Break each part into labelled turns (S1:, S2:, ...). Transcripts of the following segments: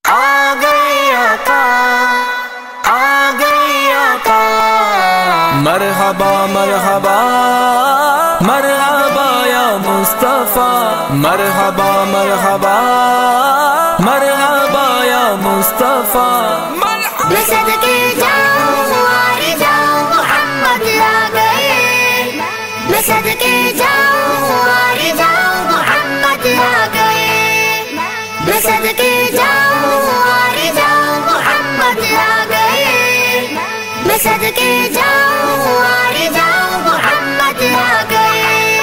S1: آ گئے آقا، آ گئے آقا،
S2: مرحبا مرحبا مرحبا یا مصطفیٰ، مرحبا مرحبا مرحبا یا مصطفیٰ،
S1: میں صدقے جاؤں آ جاؤں محمد آ گئے، میں صدقے جاؤں آ جاؤں محمد آ گئے، میں صدقے جاؤں آ جاؤں محمد آ گئے، میں صدقے جاؤں آ جاؤں محمد آ گئے۔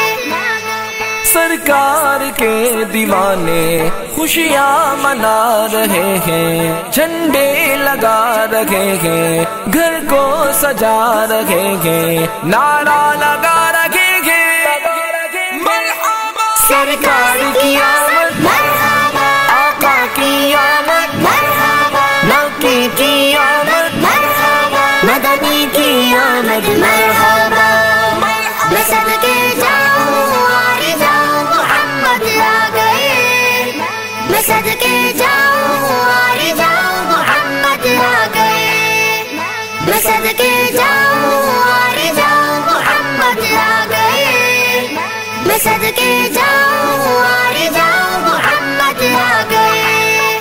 S2: سرکار کے دیوانے خوشیاں منا رہے ہیں، جھنڈے لگا رہے ہیں، گھر کو سجا رہے ہیں، نعرہ لگا رہے ہیں، مرحبا
S1: سرکار کی آمد مرحبا، آقا کی آمد مرحبا، مکی کی آمد مرحبا، مدنی کی آمد مرحبا، میں صدقے جاؤں آ جاؤں محمد آ گئے، میں صدقے جاؤں آ جاؤں محمد آ گئے، میں صدقے جاؤں آ جاؤں محمد آ گئے، میں صدقے جاؤں آ جاؤں محمد آ گئے۔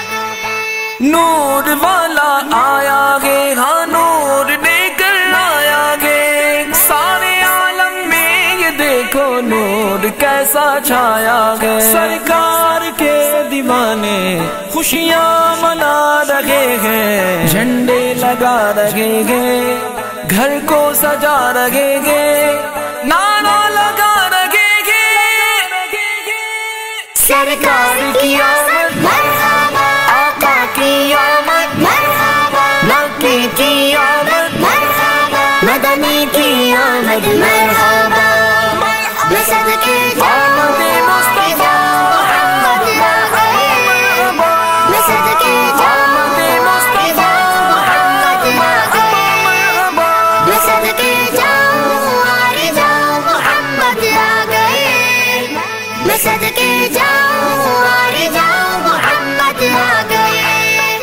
S2: نور والا آیا ہے، ہاں نور لے کر آیا ہے، سارے عالم میں یہ دیکھو نور کیسا چھایا ہے، سرکار کے دیوانے خوشیاں منا رہے ہیں، جھنڈے لگا رہے ہیں، گھر کو سجا رہے ہیں، نعرہ لگا رہے ہیں،
S1: سرکار کی آمد مرحبا، آقا کی آمد مرحبا، مکی کی آمد مرحبا، مدنی کی آمد مرحبا، میں صدقے جاؤں آ جاؤں محمد آ گئے، میں صدقے جاؤں آ جاؤں محمد آ گئے، میں صدقے جاؤں آ جاؤں محمد آ گئے، میں صدقے جاؤں آ جاؤں محمد آ گئے۔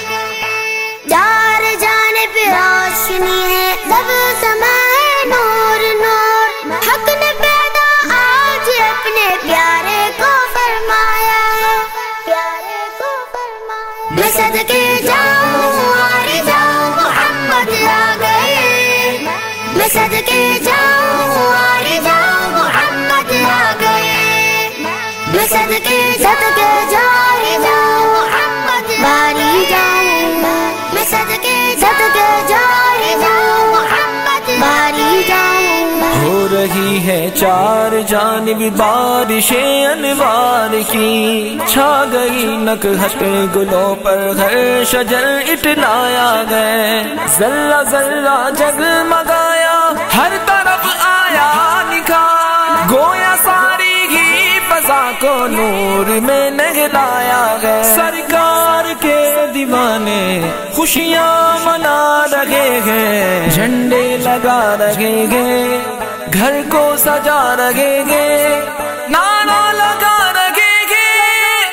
S1: چار جانب روشنی ہے، سب سمائے نور نور، حق نے پیدا آج اپنے پیارے کو فرمایا ہے، پیارے کو فرمایا، میں صدقے جاؤں آ جاؤں محمد آ گئے، میں صدقے جاؤں آ جاؤں محمد آ گئے، میں صدقے صدقے جاؤں محمد باری جاؤں، میں صدقے صدقے جاؤں محمد باری جاؤں۔
S2: ہو رہی ہے چار جانب بارش انوار کی، چھا گئی نکہت گلوں پر ہر شجر اٹلایا گئے، ذرہ ذرہ جگمگایا ہر طرف آیا نکھار، گویا ساری ہی فضا کو نور میں نگلایا گیا، سرکار کے دیوانے خوشیاں منا رہے ہیں، جھنڈے لگا رہے ہیں، گھر کو سجا رہے ہیں، نعرہ لگا رہے ہیں،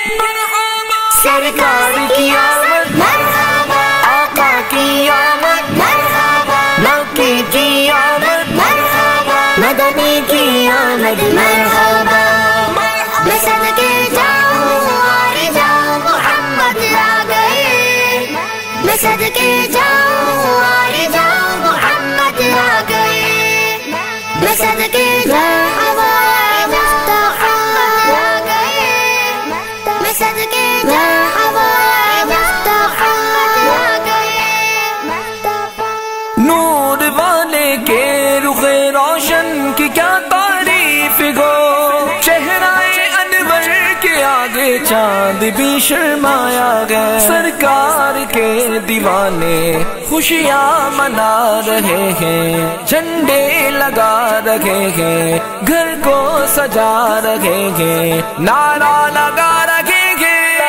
S1: سرکار کی آمد مرحبا، آقا کی آمد مرحبا، مکی کی آمد مرحبا، مدنی کی آمد مرحبا، میں صدقے جاؤں آ جاؤں محمد آ گئے، میں صدقے جاؤں آ جاؤں محمد آ گئے، میں صدقے جاؤں آ محمد آ گئے، میں صدقے جاؤں آ محمد آ گئے۔
S2: نور والے کے رخ روشن کی کیا تعریف گو، چہرہ انور کے آگے چاند بھی شرمایا گیا، سرکار کے دیوانے خوشیاں منا رہے ہیں، جھنڈے لگا رہے ہیں، گھر کو سجا رہے ہیں، نعرہ لگا رہے ہیں،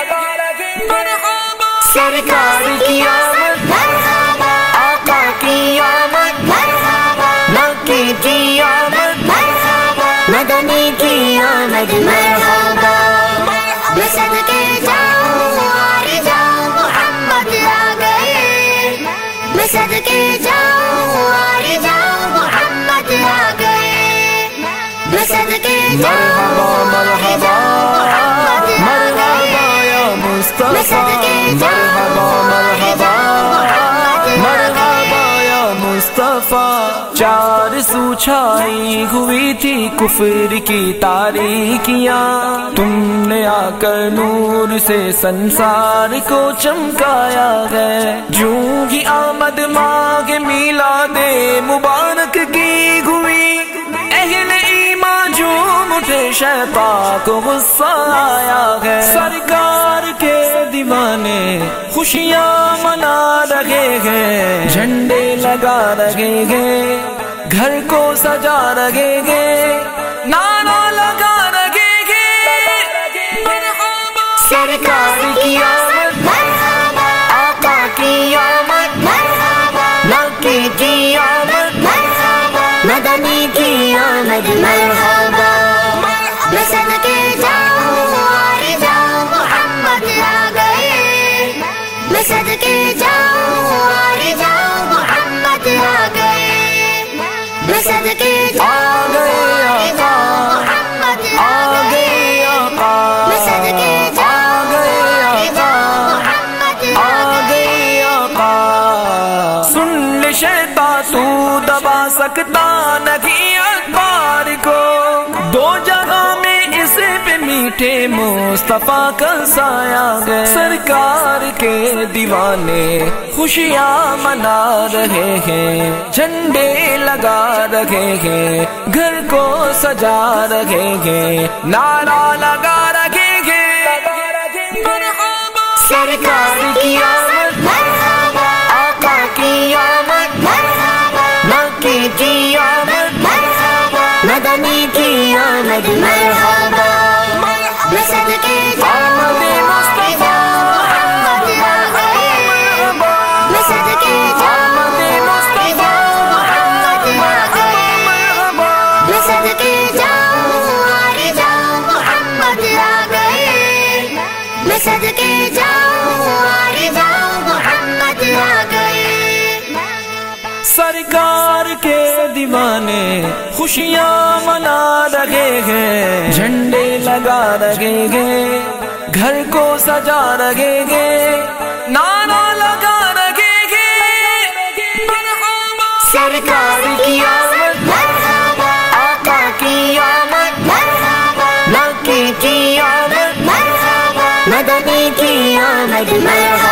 S1: سرکار کی آمد مرحبا، آقا کی آمد مرحبا، مکی کی آمد مرحبا، مدنی کی آمد مرحبا، میں صدقے جاؤں آ
S2: مصطفیٰ مرحبا مرحبا مرحبا یا مصطفیٰ چار سو چھائی ہوئی تھی کفر کی تاریکیاں تم نے آ کر نور سے سنسار کو چمکایا ہے جو ہی آمد ماہ میلاد مبارک کی ہوئی اہل ایمان جھوم اٹھے شیطان کو غصہ آیا ہے سرکار کے دیوانے خوشیاں منا رہے ہیں جھنڈے لگا رہے ہیں گھر کو سجا رہے ہیں نعرہ لگا رہے ہیں
S1: سرکار کی آمد مرحبا آقا کی آمد مرحبا مکی کی آمد مرحبا مدنی کی آمد مرحبا میں صدقے جاؤں اور جاؤں محمد آ گئے میں صدقے جاؤں اور جاؤں محمد آ گئے میں صدقے جاؤں اور جاؤں محمد آ گئے میں صدقے جاؤں اور جاؤں محمد آ گئے
S2: سن لے شیطان تو دبا سکتا نہیں اخبار کو دو جگہ میں اس پہ میٹھے مصطفیٰ کا سایہ ہے سرکار کے دیوانے خوشیاں منا رہے ہیں جھنڈے لگا رہے ہیں گھر کو سجا رہے ہیں نعرہ لگا رہے ہیں
S1: سرکار کی آمد مرحبا آقا کی آمد مرحبا مکی کی آمد مرحبا مدنی کی آمد مرحبا میں صدقے جاؤں اور جاؤں محمد آ گئے میں صدقے جاؤں اور جاؤں محمد آ گئے میں صدقے جاؤں اور جاؤں محمد آ گئے میں صدقے جاؤں اور جاؤں محمد آ گئے
S2: سرکار کے دیوانے خوشیاں منا رہے ہیں جھنڈے لگا رہے ہیں گھر کو سجا رہے ہیں نعرہ لگا رہے ہیں
S1: سرکار کی آمد مرحبا آقا کی آمد مرحبا مکی کی آمد مرحبا مدنی کی آمد مرحبا